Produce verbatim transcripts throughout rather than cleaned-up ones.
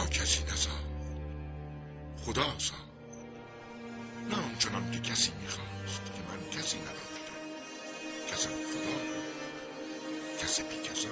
کسی نساخت، خدا ساخت. نه آنچنان که کسی میخواست که من کسی نداشتم. کسم خدا، کسی بی کسم.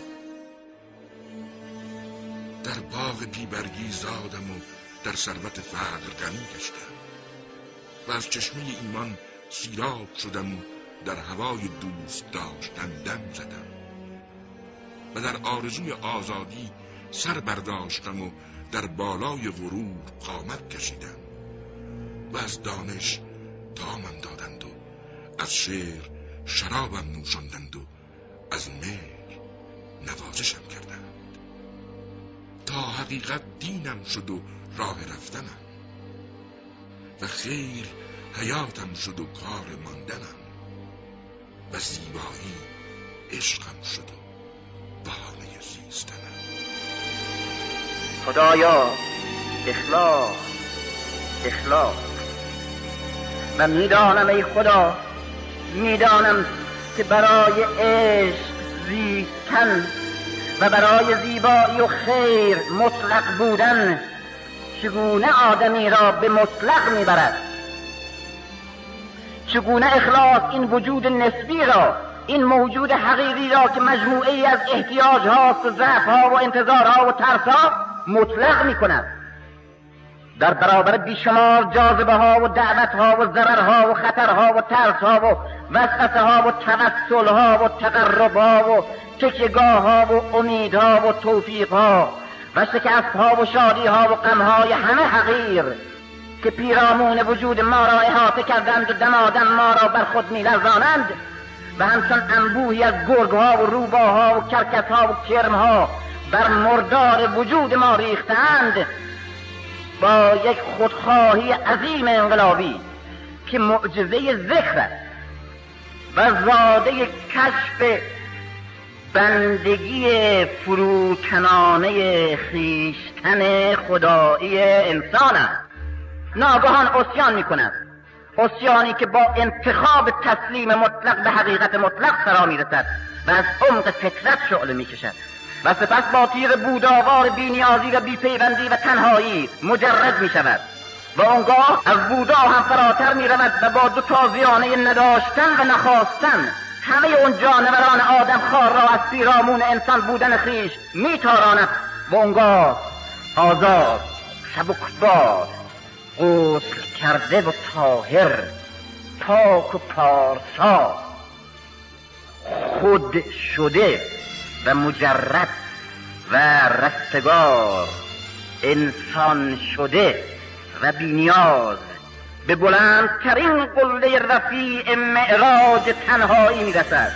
در باغ بیبرگی زادم و در ثروت فقر غنی گشتم و از چشمه ایمان سیراب شدم و در هوای دوست داشتن دم زدم و در آرزوی آزادی سر برداشتم و در بالای غرور قامت کشیدم و از دانش تامم دادند و از شعر شرابم نوشاندند و از مهر نوازشم کردند تا حقیقت دینم شد و راه رفتنم و خیر حیاتم شد و کار ماندنم و زیبایی عشقم شد و بهانه زیستنم. خدایا اخلاص اخلاص و میدانم ای خدا، میدانم که برای عشق زیستن و برای زیبایی و خیر مطلق بودن چگونه آدمی را به مطلق میبرد، چگونه اخلاص این وجود نسبی را، این موجود حقیقی را که مجموعه ای از احتیاج هاست و ضعف ها و انتظارها و ترس ها مطلق می کند. در برابر بیشمار جاذبه ها و دعوت ها و ضرر ها و خطر ها و ترس ها و وسوسه ها و توسل ها و تقرب ها و تکیه‌گاه ها و امید ها و توفیق ها و شکست ها و شادی ها و غم های همه حقیر که پیرامون وجود ما را احاطه کردند و دمادم ما را بر خود می لرزانند و همچون انبوهی از گرگ ها و روباها و کرکس ها و کرم ها بر مردار وجود ما ریختند، با یک خودخواهی عظیم انقلابی که معجزه ذکر است و زاده کشف بندگی فروتنانه خویشتن خدایی انسان است، ناگهان عصیان می کند. عصیانی که با انتخاب تسلیم مطلق به حقیقت مطلق فرا می رسد و از عمق فطرت شعله می کشد و سپس با تیر بوداوار بی نیازی و بی پیوندی و تنهایی مجرد می شود و آنگاه از بودا هم فراتر می رود و با دو تازیانه نداشتن و نخواستن همه اون جانوران آدم خار را از پیرامون انسان بودن خیش می تاراند و آنگاه آزاد، سبکبار، غسل کرده و طاهر، پاک و پارسا، خود شده و مجرد و رستگار، انسان شده و بی‌نیاز به بلندترین قله رفیع معراج تنهایی می‌رسد.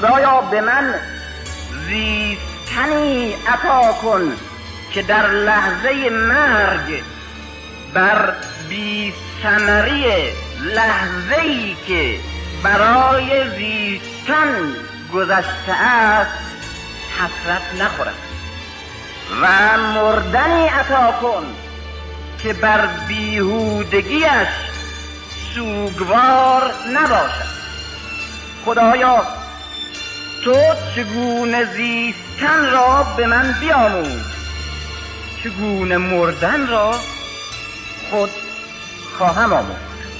خدایا به من زیستنی عطا کن که در لحظه مرگ بر بی ثمری لحظه‌ای که برای زیستن گذشته است حسرت نخورد و مردنی عطا کن که بر بیهودگیش سوگوار نباشد. خدایا تو چگونه زیستن را به من بیاموز، چگونه مردن را خود خواهم آموخت.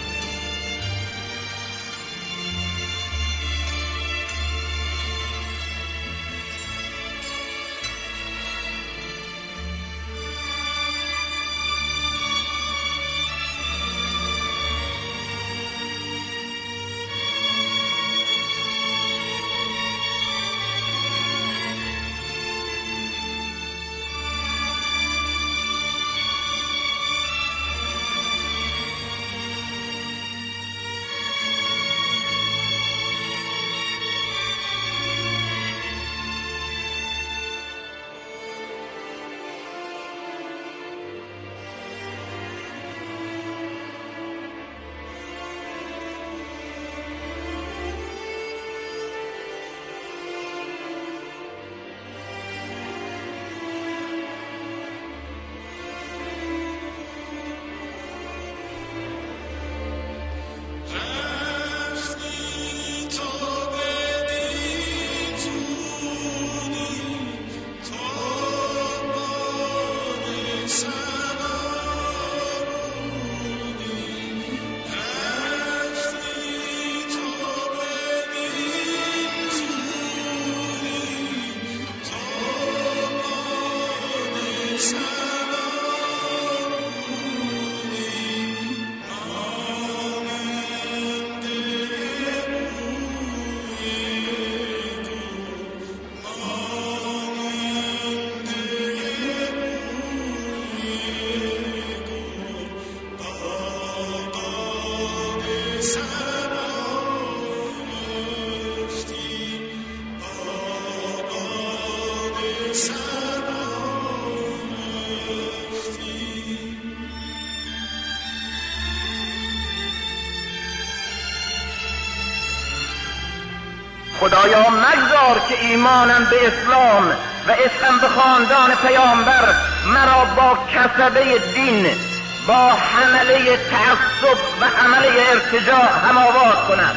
خدایا مگذار که ایمانم به اسلام و عشقم به خاندان پیامبر مرا با کسبه دین، با حمله تعصب و حمله ارتجاع هماوات کند.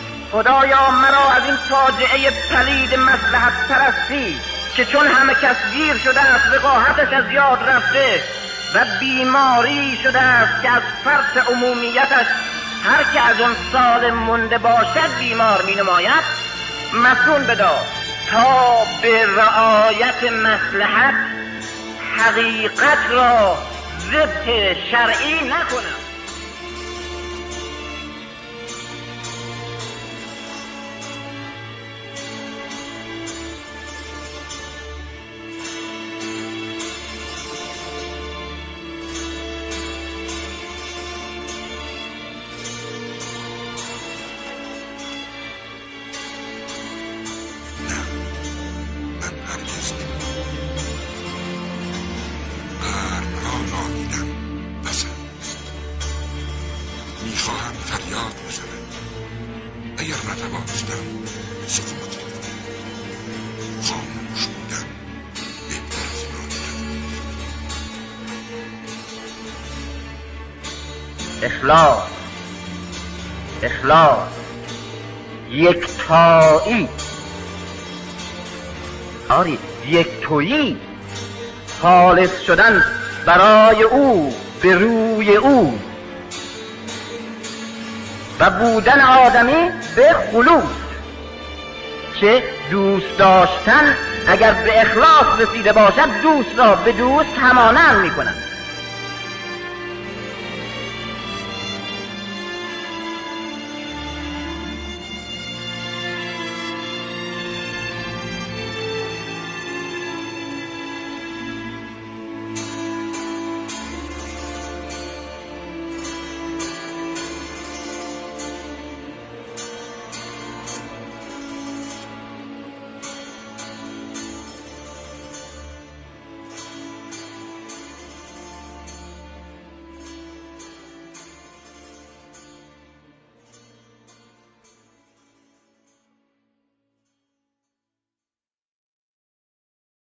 خدایا مرا از این فاجعه پلید مصلحت پرستی که چون همه کس گیر شده است وقاحتش از یاد رفته و بیماری شده است که از فرط عمومیتش هر که از آن سال مونده باشد بیمار می نماید، مسئول بدار تا به رعایت مصلحت حقیقت را ضبط شرعی نکنم. میخواهم فریاد بزنم، اگر نتوانستم سکوت کنم، خاموش بودم بهتر از نادیدن. اخلاص اخلاص یکتایی، آری یکتایی، خالص شدن برای او، به روی او، و بودن آدمی به خلوص، که دوست داشتن اگر به اخلاص رسیده باشد دوست را به دوست همانند می کند.